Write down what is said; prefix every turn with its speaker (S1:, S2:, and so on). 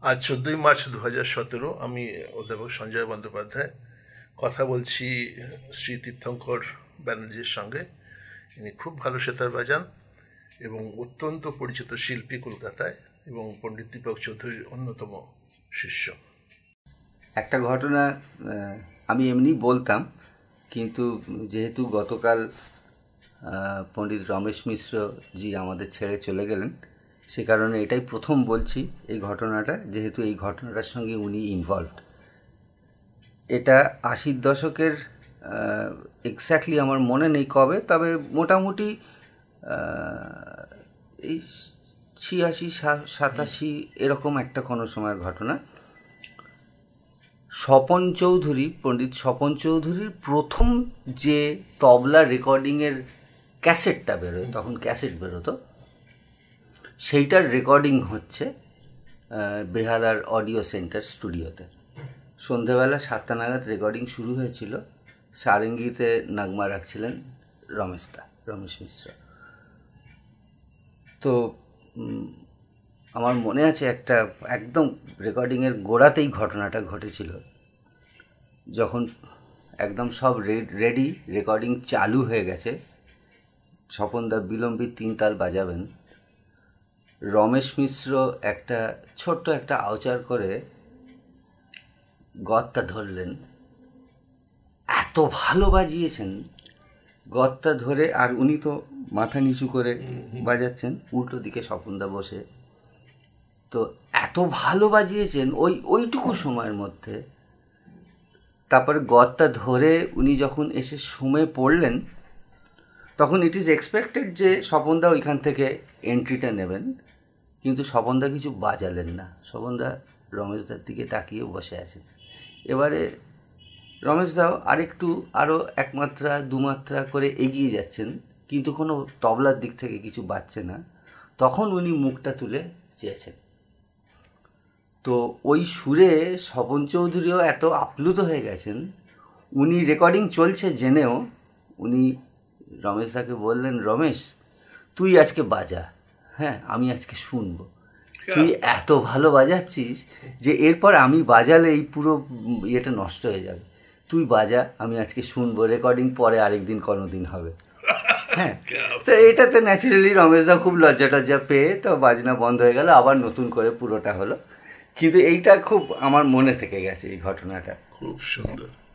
S1: আজ 14ই মার্চ 2017 আমি অধ্যাপক সঞ্জয় বন্দ্যোপাধ্যায় কথা বলছি শ্রী তীর্থঙ্কর ব্যানার্জির সঙ্গে। ইনি খুব ভালো সেতার বাজান এবং অত্যন্ত পরিচিত শিল্পী কলকাতায়, এবং পণ্ডিত দীপক চৌধুরীর অন্যতম শিষ্য।
S2: একটা ঘটনা আমি এমনি বলতাম, কিন্তু যেহেতু গতকাল পণ্ডিত রমেশ মিশ্র জি আমাদের ছেড়ে চলে গেলেন, সে কারণে এটাই প্রথম বলছি এই ঘটনাটা, যেহেতু এই ঘটনাটার সঙ্গে উনি ইনভলভড। এটা 80-র দশকের এক্স্যাক্টলি আমার মনে নেই কবে, তবে মোটামুটি এই 86-87 এরকম একটা কোনো সময়ের ঘটনা। স্বপন চৌধুরী, পণ্ডিত স্বপন চৌধুরীর প্রথম যে তবলা রেকর্ডিংয়ের ক্যাসেটটা বেরোয়, তখন ক্যাসেট বেরোতো, সেইটার রেকর্ডিং হচ্ছে বেহালার অডিও সেন্টার স্টুডিওতে। সন্ধেবেলা 7টা নাগাদ রেকর্ডিং শুরু হয়েছিল। সারেঙ্গিতে নাগমা রাখছিলেন রমেশ মিশ্র। তো আমার মনে আছে একটা একদম রেকর্ডিংয়ের গোড়াতেই ঘটনাটা ঘটেছিল, যখন একদম সব রেডি, রেকর্ডিং চালু হয়ে গেছে, স্বপনদা বিলম্বিত 3 তাল বাজাবেন, রমেশ মিশ্র একটা ছোট্ট একটা আউচার করে গদটা ধরলেন। এত ভালো বাজিয়েছেন গদটা ধরে, আর উনি তো মাথা নিচু করে বাজাচ্ছেন, উল্টো দিকে স্বপনদা বসে। তো এত ভালো বাজিয়েছেন ওইটুকু সময়ের মধ্যে। তারপরে গদটা ধরে উনি যখন এসে শুমে পড়লেন, তখন ইট ইজ এক্সপেক্টেড যে স্বপনদা ওইখান থেকে এন্ট্রিটা নেবেন, কিন্তু স্বপনদা কিছু বাজালেন না। স্বপনদা রমেশদার দিকে তাকিয়ে বসে আছেন। এবারে রমেশদাও আরও 1 মাত্রা 2 মাত্রা করে এগিয়ে যাচ্ছেন, কিন্তু কোনো তবলার দিক থেকে কিছু বাজছে না। তখন উনি মুখটা তুলে চেয়েছেন। তো ওই সুরে স্বপন চৌধুরীও এত আপ্লুত হয়ে গেছেন, উনি রেকর্ডিং চলছে জেনেও উনি রমেশদাকে বললেন, রমেশ তুই আজকে বাজা, হ্যাঁ আমি আজকে শুনবো, তুই এত ভালো বাজাচ্ছিস যে এরপর আমি বাজালে এই পুরো ইয়েটা নষ্ট হয়ে যাবে, তুই বাজা, আমি আজকে শুনবো, রেকর্ডিং পরে আরেকদিন কোনোদিন হবে। হ্যাঁ, তো এটাতে ন্যাচারালি রমেশদা খুব লজ্জা পেয়ে তো বাজনা বন্ধ হয়ে গেল, আবার নতুন করে পুরোটা হলো। কিন্তু এইটা খুব আমার মনে থেকে গেছে, এই ঘটনাটা
S1: খুব সুন্দর।